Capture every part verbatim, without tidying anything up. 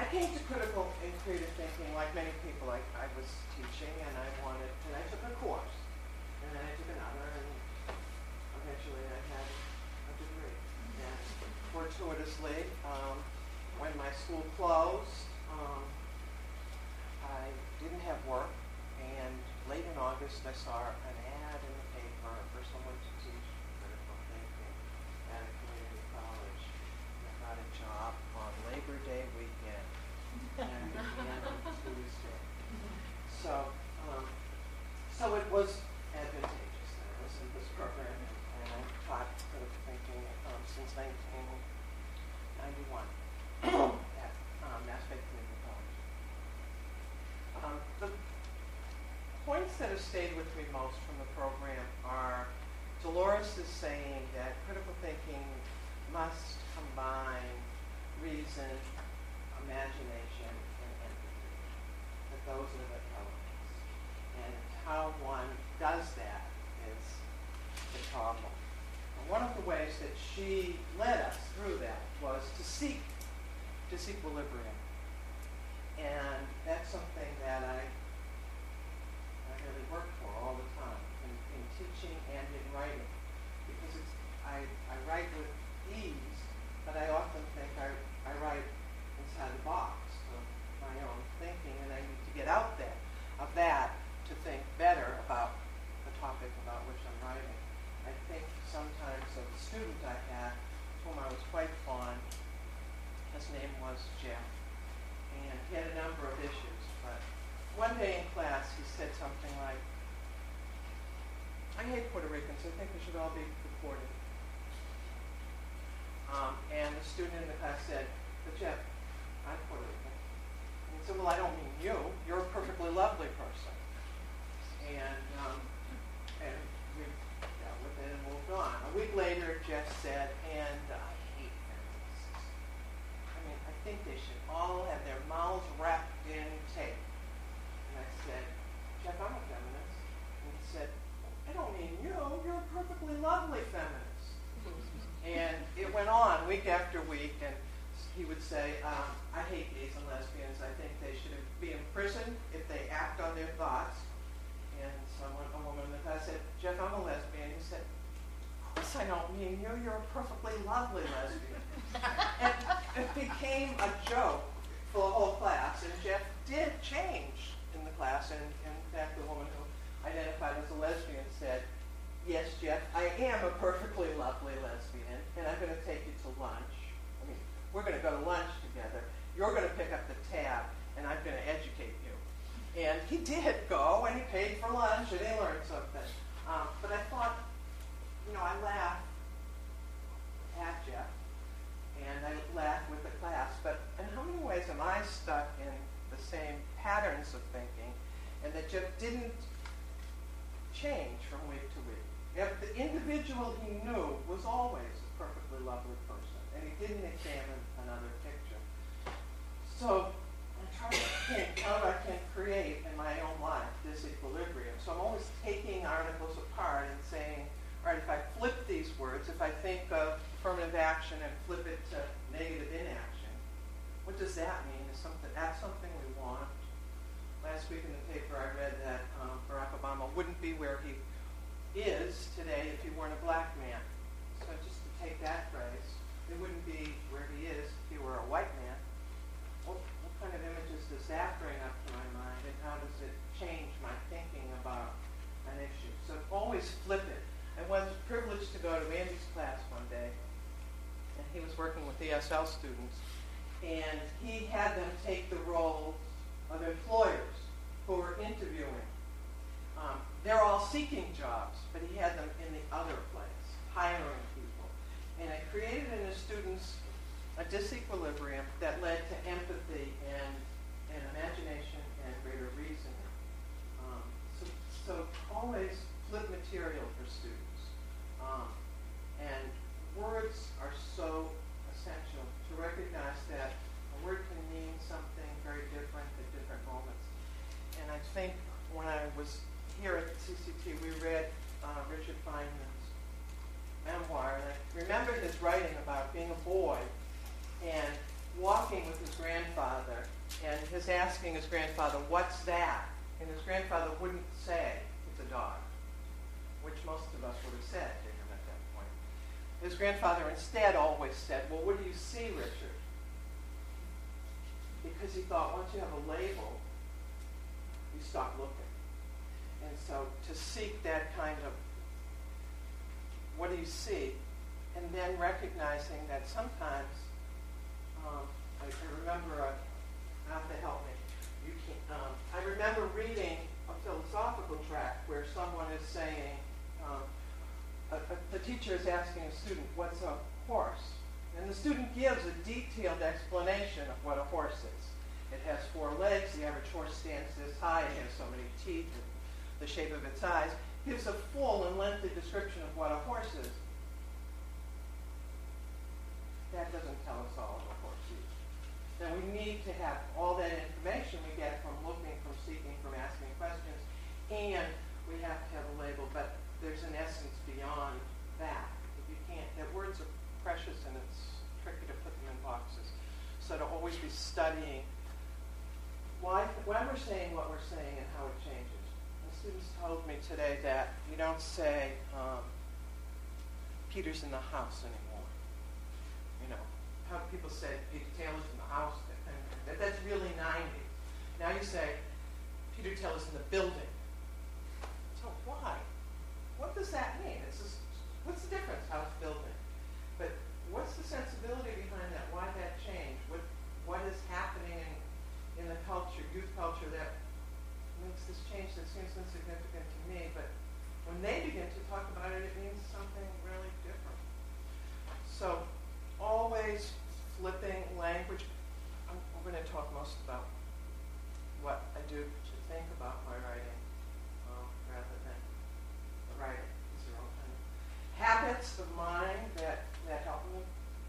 I came to critical and creative thinking like many people. I, I was teaching and I wanted, and I took a course, and then I took another, and eventually I had a degree. And fortuitously, um, when my school closed, um, I didn't have work, and late in August I saw an ad in the paper for someone to teach critical thinking at a community college. And I got a job on Labor Day weekend and began on Tuesday. So, um, so it was advantageous that I was in this program, and, and I taught critical thinking um, since nineteen ninety-one at um, Mass Bay Community College. Um, the points that have stayed with me most from the program are Dolores is saying that critical thinking must combine reason, imagination, and empathy. That those are the elements. And how one does that is the problem. And one of the ways that she led us through that was to seek disequilibrium. And that's something that I, I really work for all the time in, in teaching and in writing. Because it's, I, I write with ease, but I often think I, I write inside the box of my own thinking, and I need to get out there of that to think better about the topic about which I'm writing. I think sometimes of the student I had, whom I was quite fond, his name was Jeff. And he had a number of issues, but one day in class he said something like, I hate Puerto Ricans, I think we should all be deported. Um, and the student in the class said, but Jeff, I'm Puerto Rican. And he said, well, I don't mean you, you're a perfectly lovely person. And, um, and we dealt with it and moved on. A week later, Jeff said, and I hate feminists. I mean, I think they should all have their mouths wrapped in tape. And I said, Jeff, I'm a feminist. And he said, I don't mean you, you're a perfectly lovely feminist. And it went on week after week, and he would say, um, I hate gays and lesbians. I think they should be in prison if they act on their thoughts. And someone, a woman in the class said, Jeff, I'm a lesbian. He said, of course I don't mean you, you're a perfectly lovely lesbian. And it became a joke for the whole class, and Jeff did change in the class, and, and in fact the woman who identified as a lesbian said, yes, Jeff, I am a perfectly lovely lesbian, and I'm going to take you to lunch. I mean, we're going to go to lunch together. You're going to pick up the tab, and I'm going to educate you. And he did go, and he paid for lunch, and he learned something. Um, but I thought, you know, I laughed at Jeff, and I laughed with the class, but in how many ways am I stuck in the same patterns of thinking, and that Jeff didn't change from week to week? If the individual he knew was always a perfectly lovely person, and he didn't examine another picture. So I'm trying to think how I can create in my own life this equilibrium. So I'm always taking articles apart and saying, all right, if I flip these words, if I think of affirmative action and flip it to negative inaction, what does that mean? Is something that's something we want? Last week in the paper I read that um, Barack Obama wouldn't be where he is today if he weren't a black man. So just to take that phrase, he wouldn't be where he is if he were a white man. What, what kind of images does that bring up to my mind, and how does it change my thinking about an issue? So always flip it. I was privileged to go to Andy's class one day, and he was working with E S L students, and he had them take the roles of employers who were interviewing. Um, they're all seeking jobs, but he had them in the other place, hiring people. And it created in the students a disequilibrium that led to empathy and, and imagination and greater reasoning. Um, so, so always flip material for students. Um, and words are so essential to recognize that a word can mean something very different at different moments. And I think when I was here at C C T, we read uh, Richard Feynman's memoir, and I remember his writing about being a boy, and walking with his grandfather, and his asking his grandfather, "What's that?" And his grandfather wouldn't say, "It's a dog," which most of us would have said to him at that point. His grandfather instead always said, "Well, what do you see, Richard?" Because he thought once you have a label, you stop looking. And so to seek that kind of, what do you see? And then recognizing that sometimes, um, I, I remember, a, I have to help me, you can't, um, I remember reading a philosophical tract where someone is saying, um, a, a, the teacher is asking a student, "What's a horse?" And the student gives a detailed explanation of what a horse is. It has four legs, the average horse stands this high, it has so many teeth, and the shape of its eyes, gives a full and lengthy description of what a horse is. That doesn't tell us all of a horse is. Then we need to have all that information we get from looking, from seeking, from asking questions, and we have to have a label, but there's an essence beyond that. If you can't, that words are precious and it's tricky to put them in boxes. So to always be studying why, why we're saying what we're saying and how it changes. And students told me today that you don't say, um, "Peter's in the house" anymore. You know, how people say Peter Taylor's in the house, and that, that's really nineties. Now you say, "Peter Taylor's in the building." So why? What does that mean? It's just, what's the difference? House, building. But what's the sensibility behind that? Why that change? What what is happening in, in the culture, youth culture, that makes this change that seems insignificant to me? But when they begin to talk about it, it means something really different. So always flipping language. I'm, I'm going to talk most about what I do to think about my writing um, rather than the writing. These are all kind of habits of mine that, that help me.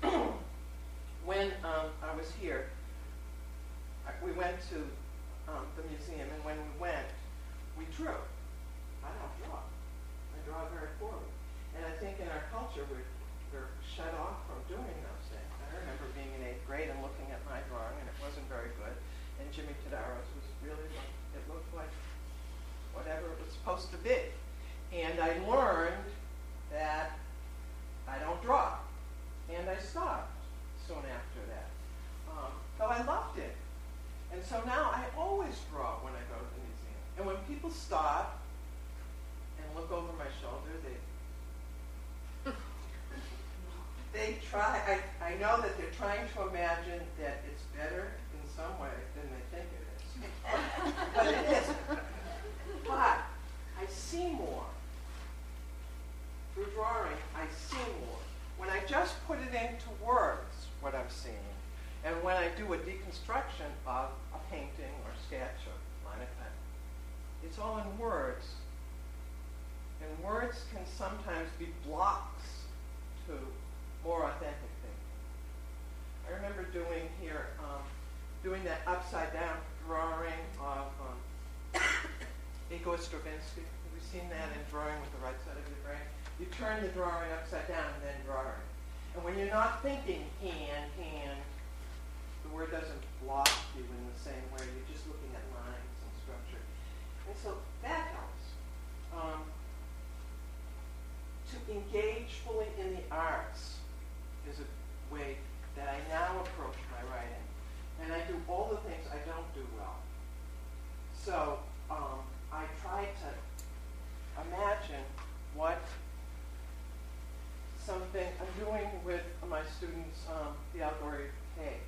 When um, I was here, I, we went to um, the museum, and when we went, we drew. I don't draw. I draw very poorly. And I think in our culture, we're, we're shut off from doing those things. I remember being in eighth grade and looking at my drawing, and it wasn't very good. And Jimmy Tadaros was really, like, it looked like whatever it was supposed to be. And I learned that I don't draw. And I stopped soon after that. Um, though I loved it. And so now I always draw when I go to the museum. And when people stop and look over my shoulder, they they try, I, I know that they're trying to imagine that it's better in some way than they think it is. But it isn't. But I see more. Through drawing, I see more. When I just put it into words, what I'm seeing, and when I do a deconstruction of a painting or sketch or line of pen, it's all in words. And words can sometimes be blocks to more authentic thinking. I remember doing here, um, doing that upside down drawing of um, Igor Stravinsky. Have you seen that in drawing with the right side of your brain? You turn the drawing upside down and then drawing. And when you're not thinking hand, hand, the word doesn't block you in the same way. You're just looking at lines and structure. And so that helps. Um, to engage fully in the arts is a way that I now approach my writing. And I do all the things I don't do well. So um, I try to imagine what something I'm doing with my students, um, the Algori Cave.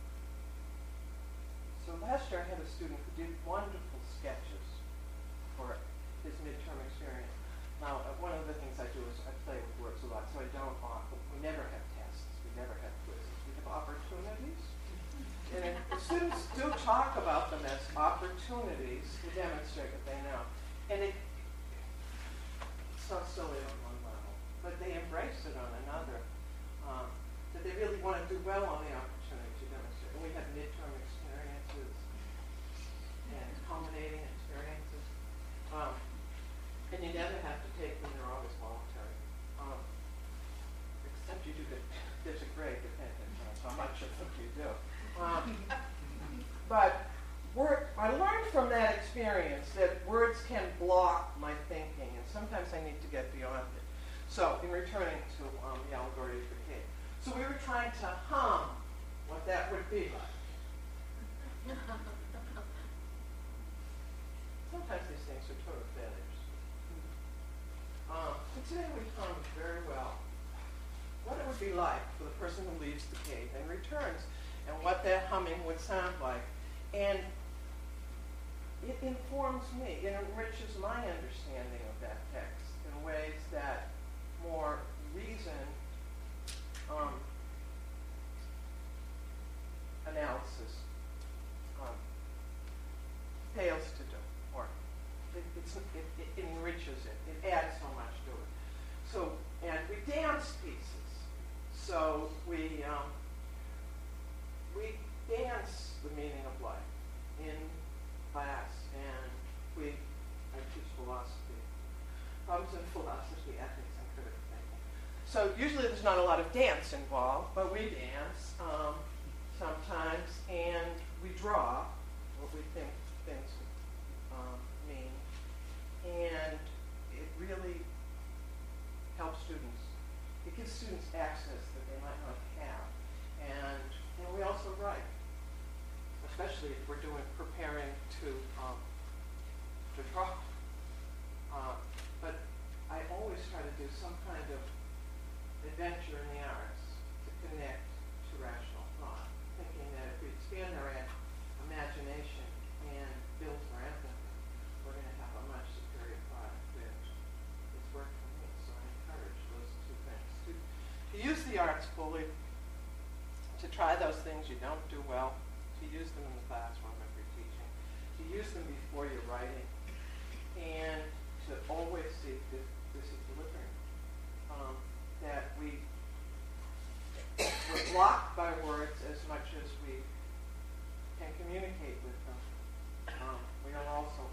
So last year I had a student who did wonderful sketches for his midterm experience. Now, uh, one of the things I do is I play with words a lot, so I don't often, we never have tests, we never have quizzes, we have opportunities. And the students do talk about them as opportunities to demonstrate what they know. And it, it's so silly on one level, but they embrace it on another. Um, that they really want to do well on the opportunity to demonstrate. And we have midterm experiences and culminating experiences. Um, and you never have to take them, they're always voluntary. Um, except you do get, there's a grade dependent on how much of them you do. So, in returning to um, the allegory of the cave. So we were trying to hum what that would be like. Sometimes these things are total failures. Um, but today we hummed very well what it would be like for the person who leaves the cave and returns, and what that humming would sound like. And it informs me, it enriches my understanding of that text in ways that more reason um, analysis um, fails to do, or it, it's, it, it enriches it, it adds so much to it. So, and we dance pieces. So we um, we dance the meaning of life in class, and we I teach philosophy, problems in philosophy, ethics, and critical thinking. So usually there's not a lot of dance involved, but we dance um, sometimes, and we draw what we think things um, mean, and it really helps students. It gives students access that they might not have, and and we also write, especially if we're doing preparing to um, to draw. Uh, but I always try to do some kind of adventure in the arts to connect to rational thought, thinking that if we expand our imagination and build our empathy, we're going to have a much superior product, which is work for me. So I encourage those two things. To, to use the arts fully, to try those things you don't do well, to use them in the classroom if you're teaching, to use them before you're writing, and to always seek this, this equilibrium. Um, that we, we're blocked by words as much as we can communicate with them. Um, we are also